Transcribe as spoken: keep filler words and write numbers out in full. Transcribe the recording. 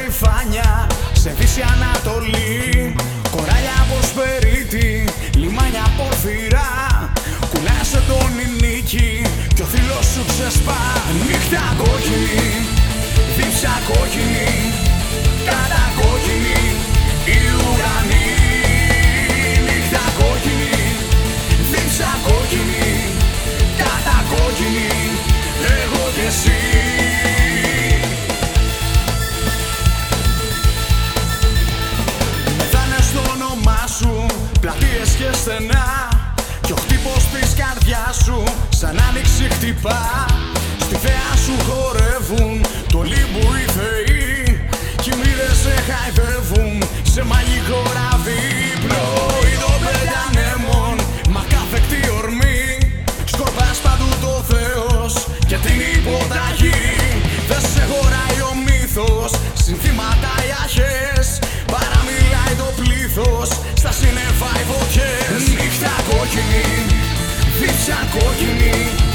περηφάνια σε δύση Ανατολή. Κοράλια από σπερίτη, λιμάνια πορφυρά. Κουλάσαι τον νίκη κι ο θήλος σου ξεσπά. Νύχτα κόκκινη, δίψα κόκκινη, κατακόκκινη η ουρανή. Νύχτα κόκκινη, δίψα κόκκινη, κατακόκκινη, εγώ και εσύ. Πλατείες και στενά κι ο χτύπος της καρδιάς σου σαν άνοιξη χτυπά. Στη θέα σου χορεύουν το λίμπου οι θεοί κι οι μοίρες σε χαϊδεύουν σε μαγικό ραβδί. Προειδοπαίδια ανέμων, μα κάθεκτη ορμή. Σκορπάς παντού το Θεός και την υποταγή. Δεν σε χωράει ο μύθος, συνθήματα οι αρχές. Παραμιλάει το πλήθος, στα σύννεφα οι φωτιές. Νύχτα κόκκινη, δίψα κόκκινη,